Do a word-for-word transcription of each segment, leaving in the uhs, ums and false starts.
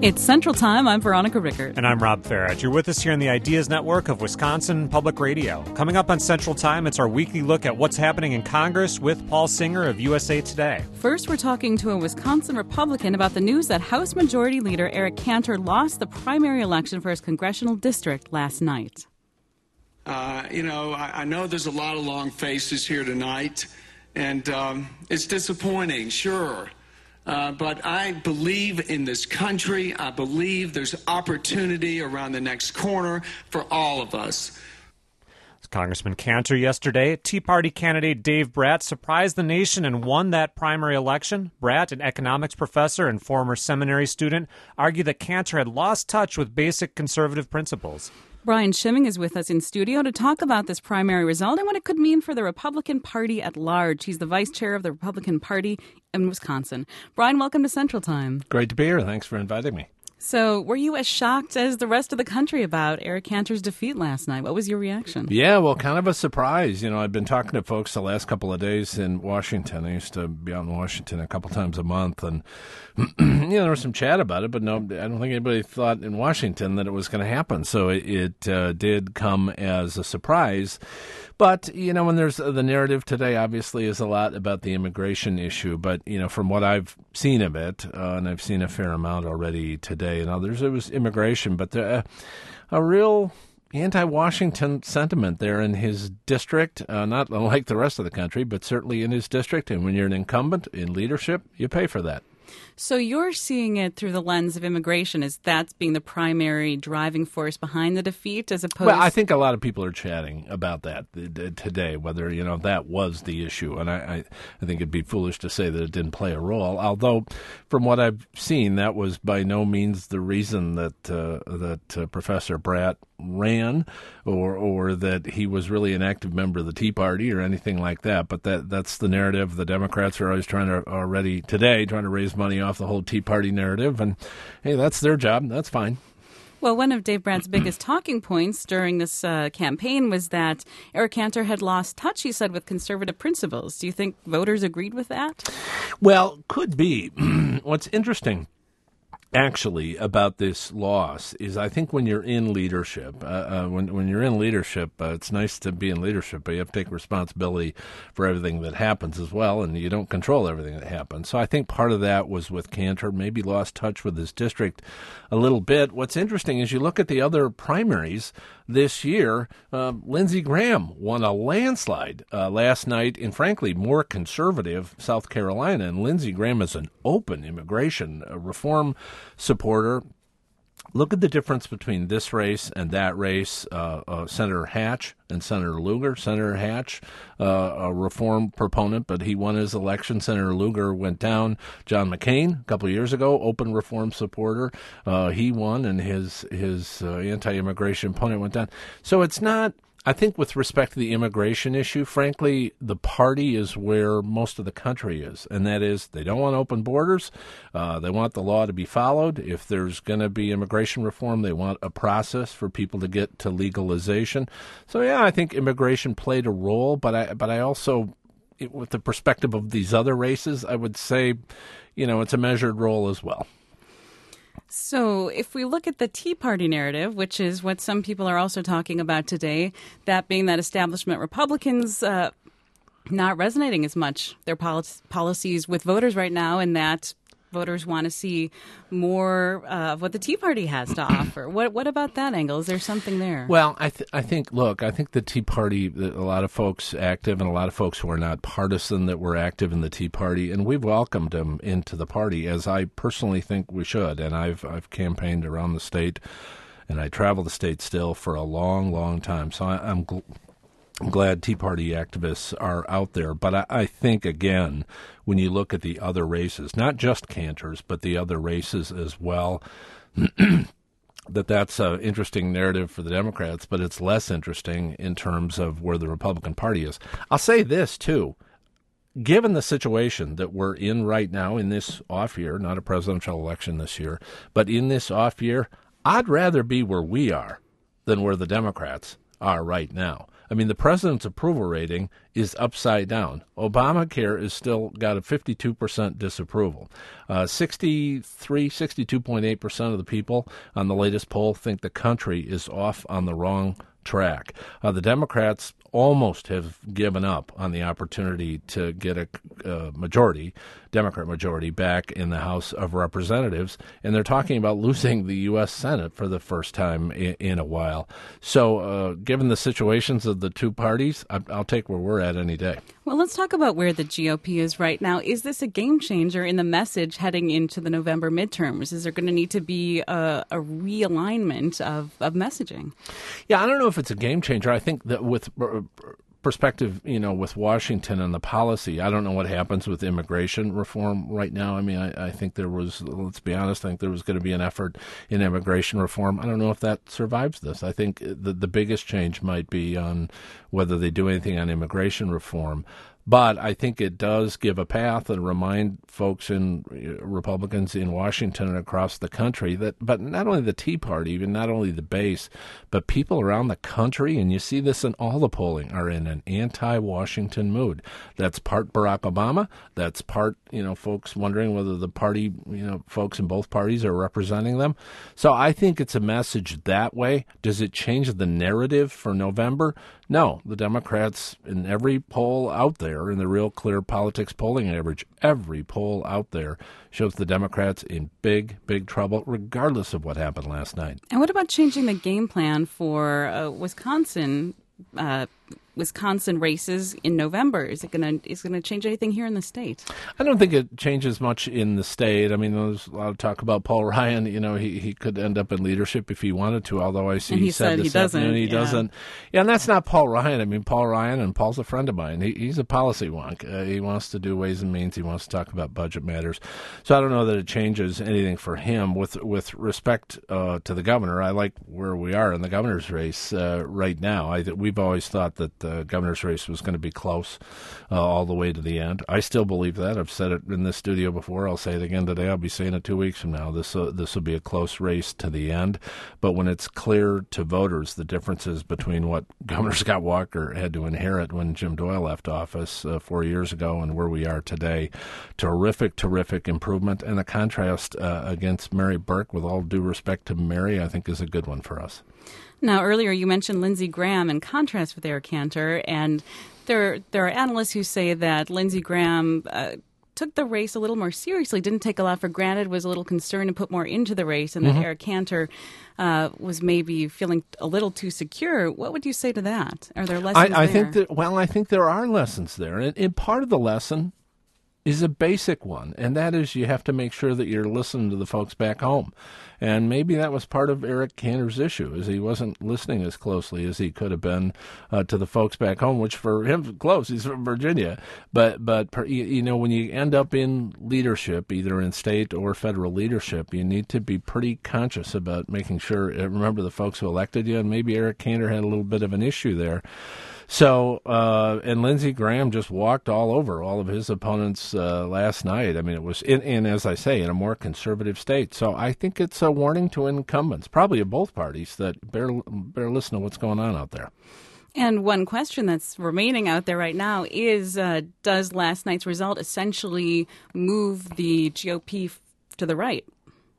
It's Central Time. I'm Veronica Rickert. And I'm Rob Farage. You're with us here in the Ideas Network of Wisconsin Public Radio. Coming up on Central Time, it's our weekly look at what's happening in Congress with Paul Singer of U S A Today. First, we're talking to a Wisconsin Republican about the news that House Majority Leader Eric Cantor lost the primary election for his congressional district last night. Uh, you know, I, I know there's a lot of long faces here tonight, and um, it's disappointing, sure. Uh, but I believe in this country. I believe there's opportunity around the next corner for all of us. Congressman Cantor yesterday. Tea Party candidate Dave Brat surprised the nation and won that primary election. Brat, an economics professor and former seminary student, argued that Cantor had lost touch with basic conservative principles. Brian Schimming is with us in studio to talk about this primary result and what it could mean for the Republican Party at large. He's the vice chair of the Republican Party in Wisconsin. Brian, welcome to Central Time. Great to be here. Thanks for inviting me. So were you as shocked as the rest of the country about Eric Cantor's defeat last night? What was your reaction? Yeah, well, kind of a surprise. You know, I've been talking to folks the last couple of days in Washington. I used to be out in Washington a couple times a month, and you know, there was some chat about it, but no, I don't think anybody thought in Washington that it was going to happen. So it, it uh, did come as a surprise. But, you know, when there's the narrative today, obviously, is a lot about the immigration issue. But, you know, from what I've seen of it, uh, and I've seen a fair amount already today and others, it was immigration. But there, uh, a real anti-Washington sentiment there in his district, uh, not like the rest of the country, but certainly in his district. And when you're an incumbent in leadership, you pay for that. So you're seeing it through the lens of immigration as that's being the primary driving force behind the defeat as opposed... Well, I think a lot of people are chatting about that today, whether, you know, that was the issue. And I, I, I think it'd be foolish to say that it didn't play a role, although from what I've seen, that was by no means the reason that uh, that uh, Professor Brat ran or or that he was really an active member of the Tea Party or anything like that. But that that's the narrative. The Democrats are always trying to, already today, trying to raise money off the whole Tea Party narrative. And, hey, that's their job. That's fine. Well, one of Dave Brat's biggest talking points during this uh, campaign was that Eric Cantor had lost touch, he said, with conservative principles. Do you think voters agreed with that? Well, could be. What's interesting, actually, about this loss is I think when you're in leadership, uh, uh, when when you're in leadership, uh, it's nice to be in leadership, but you have to take responsibility for everything that happens as well, and you don't control everything that happens. So I think part of that was with Cantor, maybe lost touch with his district a little bit. What's interesting is you look at the other primaries this year, uh, Lindsey Graham won a landslide uh, last night in, frankly, more conservative South Carolina, and Lindsey Graham is an open immigration uh, reform supporter. Look at the difference between this race and that race. Uh, uh, Senator Hatch and Senator Lugar. Senator Hatch, uh, a reform proponent, but he won his election. Senator Lugar went down. John McCain, a couple of years ago, open reform supporter. Uh, he won, and his his uh, anti-immigration opponent went down. So it's not... I think with respect to the immigration issue, frankly, the party is where most of the country is, and that is they don't want open borders. Uh, they want the law to be followed. If there's going to be immigration reform, they want a process for people to get to legalization. So, yeah, I think immigration played a role, but I, but I also, it, with the perspective of these other races, I would say, you know, it's a measured role as well. So if we look at the Tea Party narrative, which is what some people are also talking about today, that being that establishment Republicans uh, not resonating as much, their pol- policies with voters right now, and that voters want to see more uh, of what the Tea Party has to offer. What what about that angle? Is there something there? Well, I, th- I think, look, I think the Tea Party, a lot of folks active and a lot of folks who are not partisan that were active in the Tea Party, and we've welcomed them into the party, as I personally think we should. And I've I've campaigned around the state, and I travel the state still for a long, long time. So I, I'm gl- I'm glad Tea Party activists are out there. But I, I think, again, when you look at the other races, not just Cantor's, but the other races as well, that that's an interesting narrative for the Democrats, but it's less interesting in terms of where the Republican Party is. I'll say this, too. Given the situation that we're in right now in this off year, not a presidential election this year, but in this off year, I'd rather be where we are than where the Democrats are right now. I mean, the president's approval rating is upside down. Obamacare is still got a fifty-two percent disapproval. Uh, sixty-three, sixty-two point eight percent of the people on the latest poll think the country is off on the wrong track. Uh, the Democrats almost have given up on the opportunity to get a uh, majority, Democrat majority, back in the House of Representatives, and they're talking about losing the U S Senate for the first time in, in a while. So uh, given the situations of the two parties, I, I'll take where we're at any day. Well, let's talk about where the G O P is right now. Is this a game changer in the message heading into the November midterms? Is there going to need to be a, a realignment of, of messaging? Yeah, I don't know if it's a game changer. I think that with perspective, you know, with Washington and the policy, I don't know what happens with immigration reform right now. I mean, I, I think there was, let's be honest, I think there was going to be an effort in immigration reform. I don't know if that survives this. I think the, the biggest change might be on whether they do anything on immigration reform. But I think it does give a path and remind folks in Republicans in Washington and across the country that, but not only the Tea Party, even not only the base, but people around the country, and you see this in all the polling, are in an anti-Washington mood. That's part Barack Obama. That's part, you know, folks wondering whether the party, you know, folks in both parties are representing them. So I think it's a message that way. Does it change the narrative for November? No. The Democrats, in every poll out there, in the Real Clear Politics polling average, every poll out there shows the Democrats in big, big trouble, regardless of what happened last night. And what about changing the game plan for uh, Wisconsin? Uh, Wisconsin races in November. Is it going to is it going to change anything here in the state? I don't think it changes much in the state. I mean, there's a lot of talk about Paul Ryan. You know, he, he could end up in leadership if he wanted to, although I see and he, he said, said this he doesn't. afternoon he yeah. doesn't. Yeah, and that's not Paul Ryan. I mean, Paul Ryan, and Paul's a friend of mine. He, he's a policy wonk. Uh, he wants to do Ways and Means. He wants to talk about budget matters. So I don't know that it changes anything for him. With with respect uh, to the governor, I like where we are in the governor's race uh, right now. I, we've always thought that the governor's race was going to be close uh, all the way to the end. I still believe that. I've said it in this studio before. I'll say it again today. I'll be saying it two weeks from now. This uh, this will be a close race to the end. But when it's clear to voters the differences between what Governor Scott Walker had to inherit when Jim Doyle left office uh, four years ago and where we are today, terrific, terrific improvement. And the contrast uh, against Mary Burke, with all due respect to Mary, I think is a good one for us. Now, earlier you mentioned Lindsey Graham in contrast with Eric Cantor, and there there are analysts who say that Lindsey Graham uh, took the race a little more seriously, didn't take a lot for granted, was a little concerned and put more into the race, and mm-hmm. that Eric Cantor uh, was maybe feeling a little too secure. What would you say to that? Are there lessons I, I there? think that, well, I think there are lessons there, and, and part of the lesson is a basic one, and that is you have to make sure that you're listening to the folks back home. And maybe that was part of Eric Cantor's issue, is he wasn't listening as closely as he could have been uh, to the folks back home, which for him, close, he's from Virginia. But, but you know, when you end up in leadership, either in state or federal leadership, you need to be pretty conscious about making sure, remember the folks who elected you, and maybe Eric Cantor had a little bit of an issue there. So, uh, and Lindsey Graham just walked all over all of his opponents uh, last night. I mean, it was, in, in, as I say, in a more conservative state. So I think it's a warning to incumbents, probably of both parties, that better, better listen to what's going on out there. And one question that's remaining out there right now is, uh, does last night's result essentially move the G O P f- to the right?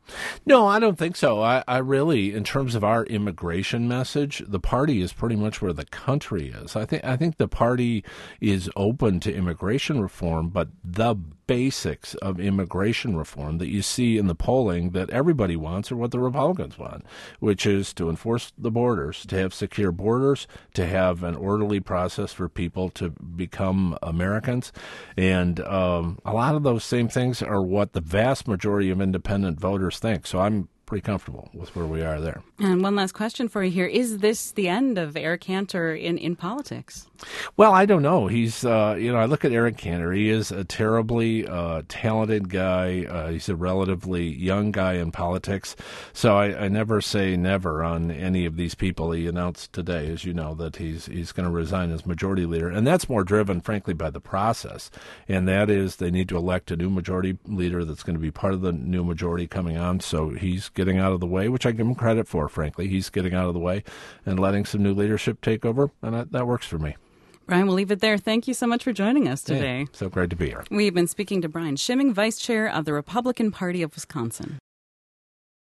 No, I don't think so. I, I really, in terms of our immigration message, the party is pretty much where the country is. I think I think the party is open to immigration reform, but the basics of immigration reform that you see in the polling that everybody wants are what the Republicans want, which is to enforce the borders, to have secure borders, to have an orderly process for people to become Americans. And um, a lot of those same things are what the vast majority of independent voters think. So I'm pretty comfortable with where we are there. And one last question for you here. Is this the end of Eric Cantor in, in politics? Well, I don't know. He's, uh, you know, I look at Eric Cantor. He is a terribly uh, talented guy. Uh, he's a relatively young guy in politics. So I, I never say never on any of these people. He announced today, as you know, that he's he's going to resign as majority leader. And that's more driven, frankly, by the process. And that is they need to elect a new majority leader that's going to be part of the new majority coming on. So he's getting out of the way, which I give him credit for, frankly. He's getting out of the way and letting some new leadership take over, and that, that works for me. Brian, we'll leave it there. Thank you so much for joining us today. Yeah, so great to be here. We've been speaking to Brian Schimming, Vice Chair of the Republican Party of Wisconsin.